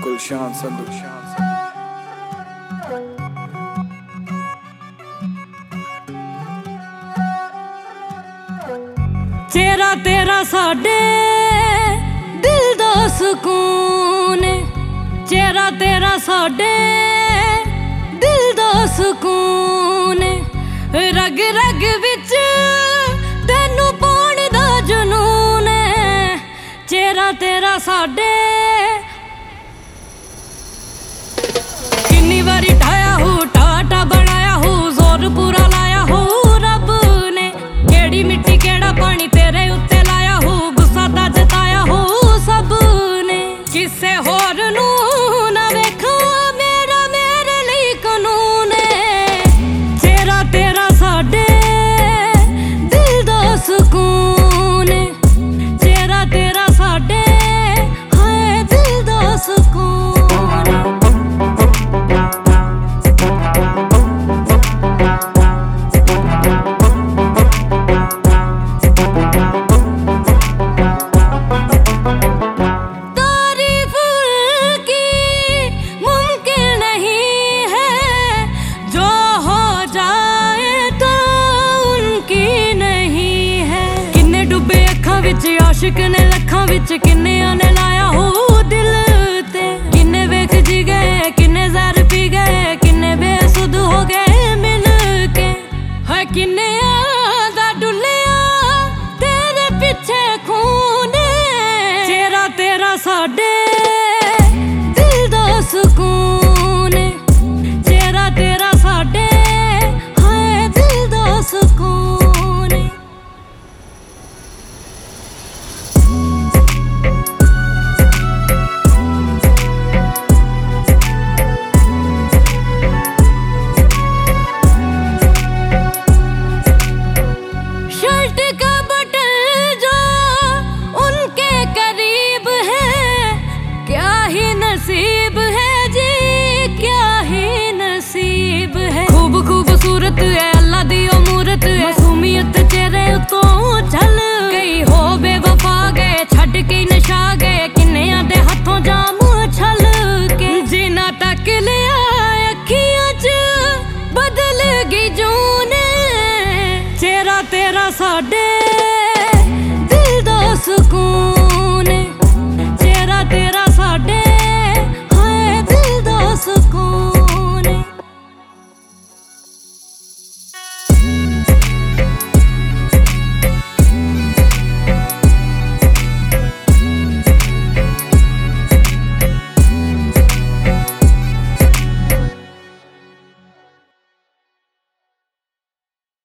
गुलशान संधू। चेहरा तेरा साडे दिल दा सुकून, चेहरा तेरा साडे दिल दा सुकून, रग रग विच तैनू पाने दा जुनून, चेहरा तेरा साडे किन्नी वारी ढाया हो टाटा बनाया हो, जोर पूरा लाया हो रब ने, केड़ी मिट्टी केड़ा पानी तेरे उत्ते लाया हो, गुस्सा दा जताया हो सब ने, किसे होर नू ना वेखा मेरा मेरे लिए कानून है, चेहरा तेरा साडे दिल दा सुकून, चेहरा तेरा साडे हाय दिल दा सुकून। आशिक ने लखां विच किन्नियां ने लाया हो दिल ते, किन्ने वेख जी गए किन्ने जहर पी गए, किन्ने बेसुध हो गए मिल के, है किन्नियां दा डुलिया तेरे पिछे खून, चेहरा तेरा साडे